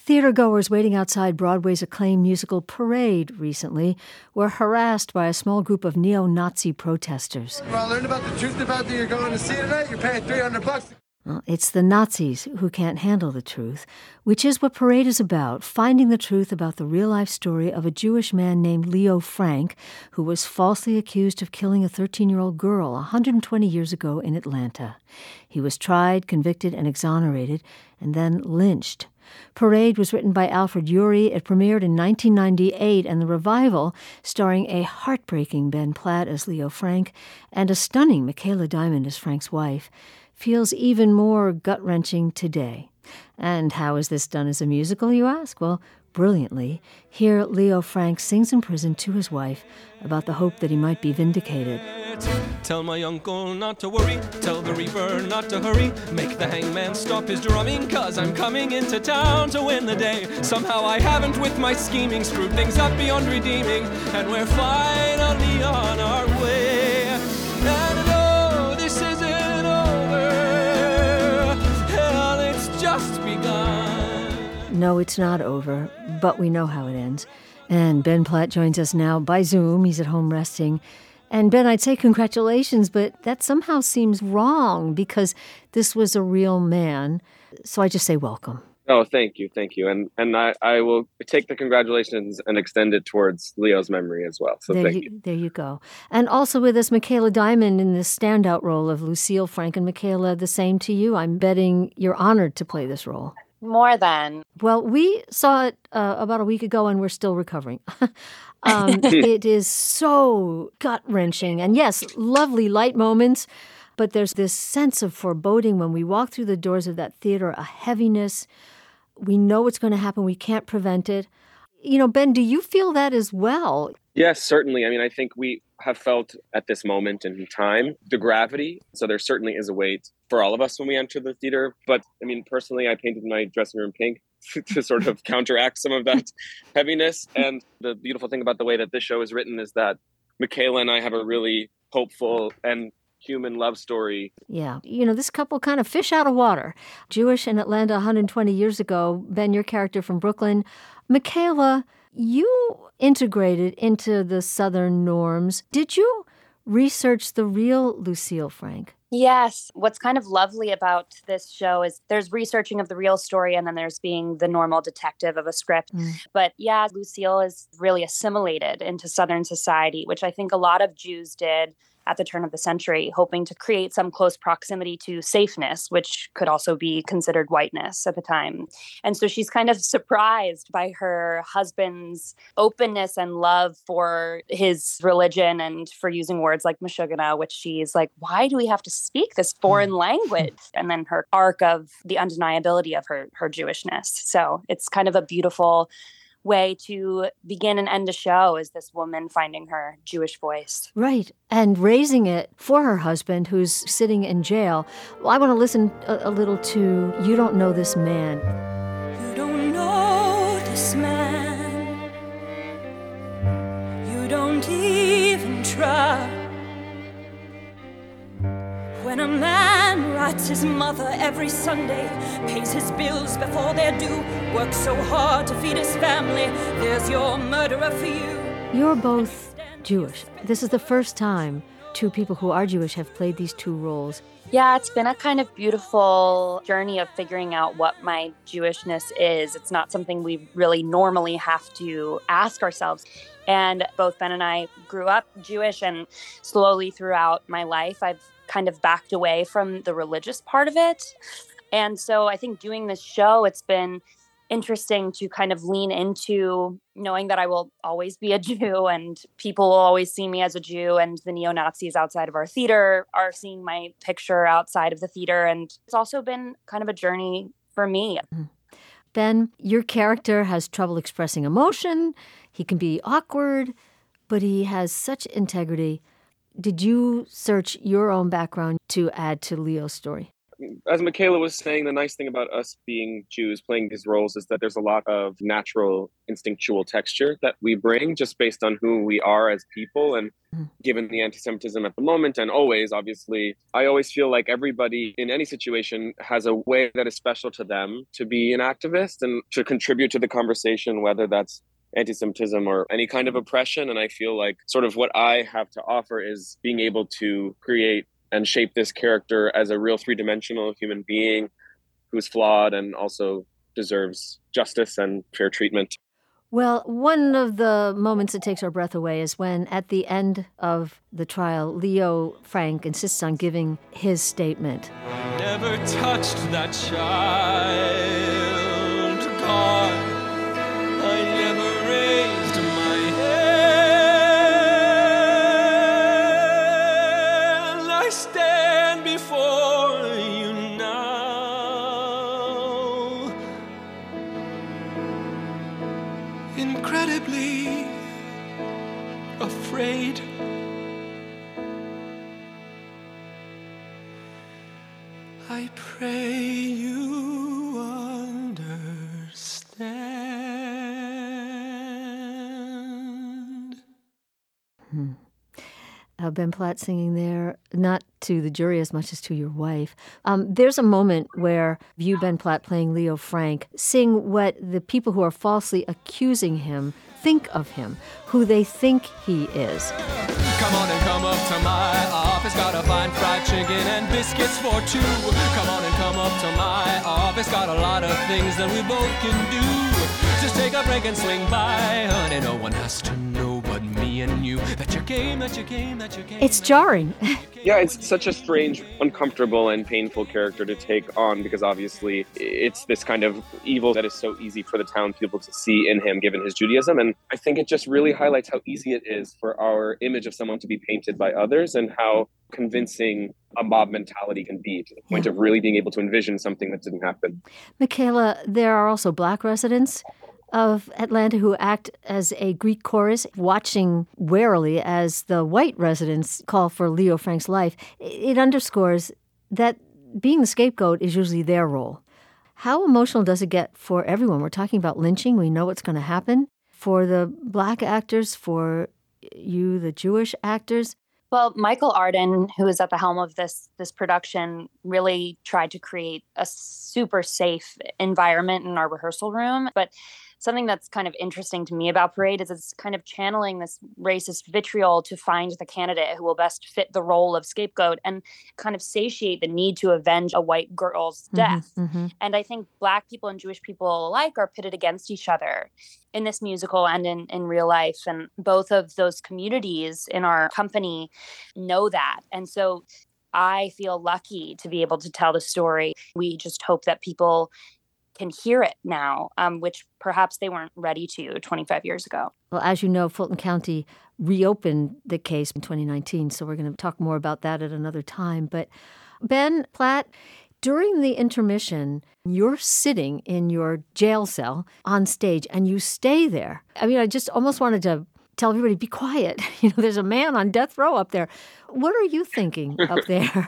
Theatergoers waiting outside Broadway's acclaimed musical Parade recently were harassed by a small group of neo-Nazi protesters. You want to learn about the truth about that you're going to see tonight? You're paying $300. Well, it's the Nazis who can't handle the truth, which is what Parade is about, finding the truth about the real-life story of a Jewish man named Leo Frank, who was falsely accused of killing a 13-year-old girl 120 years ago in Atlanta. He was tried, convicted, and exonerated, and then lynched. Parade was written by Alfred Uhry. It premiered in 1998, and the revival, starring a heartbreaking Ben Platt as Leo Frank and a stunning Michaela Diamond as Frank's wife, feels even more gut-wrenching today. And how is this done as a musical, you ask? Well, brilliantly. Here, Leo Frank sings in prison to his wife about the hope that he might be vindicated. Tell my uncle not to worry, tell the reaper not to hurry, make the hangman stop his drumming, 'cause I'm coming into town to win the day. Somehow I haven't with my scheming screwed things up beyond redeeming, and we're finally on our way. And no, this isn't over, hell, it's just begun. No, it's not over, but we know how it ends. And Ben Platt joins us now by Zoom. He's at home resting. And Ben, I'd say congratulations, but that somehow seems wrong because this was a real man. So I just say welcome. Oh, thank you. And I will take the congratulations and extend it towards Leo's memory as well. So thank you. There you go. And also with us, Michaela Diamond in this standout role of Lucille Frank. And Michaela, the same to you. I'm betting you're honored to play this role. More than. Well, we saw it about a week ago, and we're still recovering. It is so gut-wrenching. And yes, lovely light moments, but there's this sense of foreboding when we walk through the doors of that theater, a heaviness. We know what's going to happen. We can't prevent it. You know, Ben, do you feel that as well? Yes, certainly. I mean, I think we have felt at this moment in time the gravity. So there certainly is a weight for all of us when we enter the theater. But I mean, personally, I painted my dressing room pink to sort of counteract some of that heaviness. And the beautiful thing about the way that this show is written is that Michaela and I have a really hopeful and human love story. Yeah. You know, this couple kind of fish out of water. Jewish in Atlanta 120 years ago. Ben, your character from Brooklyn. Michaela, you integrated into the Southern norms. Did you research the real Lucille Frank? Yes. What's kind of lovely about this show is there's researching of the real story and then there's being the normal detective of a script. But yeah, Lucille is really assimilated into Southern society, which I think a lot of Jews did at the turn of the century, hoping to create some close proximity to safeness, which could also be considered whiteness at the time. And so she's kind of surprised by her husband's openness and love for his religion and for using words like Meshuggah, which she's like, why do we have to speak this foreign language? And then her arc of the undeniability of her Jewishness. So it's kind of a beautiful way to begin and end a show is this woman finding her Jewish voice. Right. And raising it for her husband who's sitting in jail. Well, I want to listen a little to You Don't Know This Man. You don't know this man. You don't even try. When a man writes his mother every Sunday, pays his bills before they're due, works so hard to feed his family, there's your murderer for you. You're both Jewish. This is the first time two people who are Jewish have played these two roles. Yeah, it's been a kind of beautiful journey of figuring out what my Jewishness is. It's not something we really normally have to ask ourselves. And both Ben and I grew up Jewish, and slowly throughout my life, I've kind of backed away from the religious part of it. And so I think doing this show, it's been interesting to kind of lean into knowing that I will always be a Jew and people will always see me as a Jew, and the neo-Nazis outside of our theater are seeing my picture outside of the theater. And it's also been kind of a journey for me. Ben, your character has trouble expressing emotion. He can be awkward, but he has such integrity. Did you search your own background to add to Leo's story? as Michaela was saying, the nice thing about us being Jews playing these roles is that there's a lot of natural instinctual texture that we bring just based on who we are as people. And given the anti-Semitism at the moment and always, obviously, I always feel like everybody in any situation has a way that is special to them to be an activist and to contribute to the conversation, whether that's anti-Semitism or any kind of oppression. And I feel like sort of what I have to offer is being able to create and shape this character as a real three-dimensional human being who's flawed and also deserves justice and fair treatment. Well, one of the moments that takes our breath away is when, at the end of the trial, Leo Frank insists on giving his statement. Never touched that child, God. I never raised my hand. I stand before you now, incredibly afraid. I pray you understand. Ben Platt singing there, not to the jury as much as to your wife. There's a moment where you, Ben Platt, playing Leo Frank, sing what the people who are falsely accusing him think of him, who they think he is. Come on and come up to my office. Got a fine fried chicken and biscuits for two. Come on and come up to my office. Got a lot of things that we both can do. Just take a break and swing by, honey. No one has to know but me and you that you came, that you came, that you came. It's jarring. Yeah, it's such a strange, uncomfortable, and painful character to take on because obviously it's this kind of evil that is so easy for the townspeople to see in him given his Judaism. And I think it just really highlights how easy it is for our image of someone to be painted by others and how convincing a mob mentality can be to the point of really being able to envision something that didn't happen. Michaela, there are also Black residents of Atlanta who act as a Greek chorus, watching warily as the white residents call for Leo Frank's life. It underscores that being the scapegoat is usually their role. How emotional does it get for everyone? We're talking about lynching. We know what's going to happen. For the Black actors, for you, the Jewish actors. Well, Michael Arden, who is at the helm of this production, really tried to create a super safe environment in our rehearsal room. But something that's kind of interesting to me about Parade is it's kind of channeling this racist vitriol to find the candidate who will best fit the role of scapegoat and kind of satiate the need to avenge a white girl's death. And I think Black people and Jewish people alike are pitted against each other in this musical and in real life. And both of those communities in our company know that. And so I feel lucky to be able to tell the story. We just hope that people can hear it now, which perhaps they weren't ready to 25 years ago. Well, as you know, Fulton County reopened the case in 2019, so we're going to talk more about that at another time. But Ben Platt, during the intermission, you're sitting in your jail cell on stage, and you stay there. I mean, I just almost wanted to tell everybody, be quiet. There's a man on death row up there. What are you thinking up there?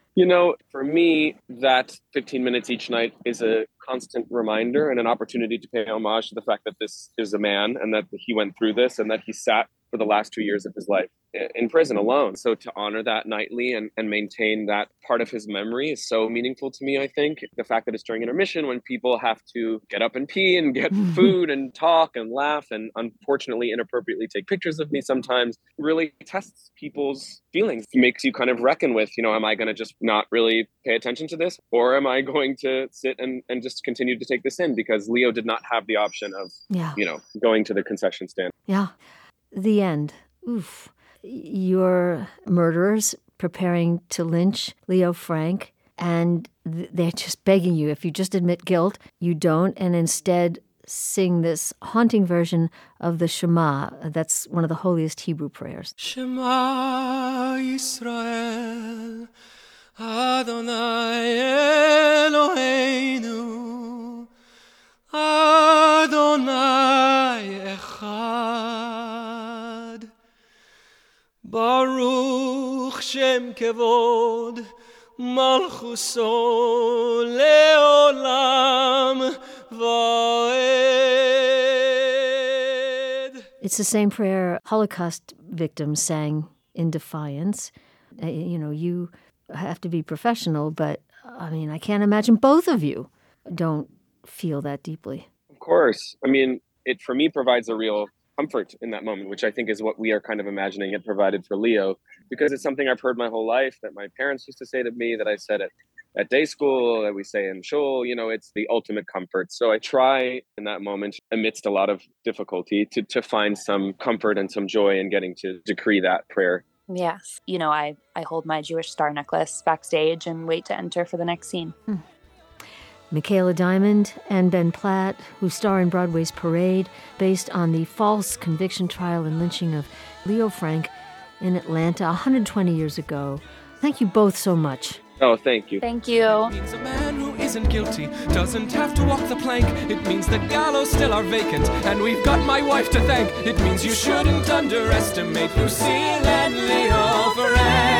For me, that 15 minutes each night is a constant reminder and an opportunity to pay homage to the fact that this is a man and that he went through this and that he sat for the last 2 years of his life in prison alone. So to honor that nightly and maintain that part of his memory is so meaningful to me, I think. The fact that it's during intermission when people have to get up and pee and get food and talk and laugh and unfortunately inappropriately take pictures of me sometimes really tests people's feelings. It makes you kind of reckon with, am I going to just not really pay attention to this? Or am I going to sit and just continue to take this in? Because Leo did not have the option of, going to the concession stand. Yeah. The end. Oof. Your murderers preparing to lynch Leo Frank, and they're just begging you, if you just admit guilt, you don't, and instead sing this haunting version of the Shema. That's one of the holiest Hebrew prayers. Shema Yisrael, Adonai Eloheinu, Adonai Echad, Baruch Shem Kevod Malchuso leolam vaed. It's the same prayer Holocaust victims sang in defiance. You have to be professional, but I mean, I can't imagine both of you don't feel that deeply. Of course. I mean, it for me provides a real comfort in that moment, which I think is what we are kind of imagining it provided for Leo, because it's something I've heard my whole life, that my parents used to say to me, that I said at day school, that we say in shul. It's the ultimate comfort. So I try in that moment, amidst a lot of difficulty, to find some comfort and some joy in getting to decree that prayer. Yes. I hold my Jewish star necklace backstage and wait to enter for the next scene. Michaela Diamond and Ben Platt, who star in Broadway's Parade, based on the false conviction trial and lynching of Leo Frank in Atlanta 120 years ago. Thank you both so much. Oh, thank you. Thank you. It means a man who isn't guilty doesn't have to walk the plank. It means the gallows still are vacant, and we've got my wife to thank. It means you shouldn't underestimate Lucille and Leo forever.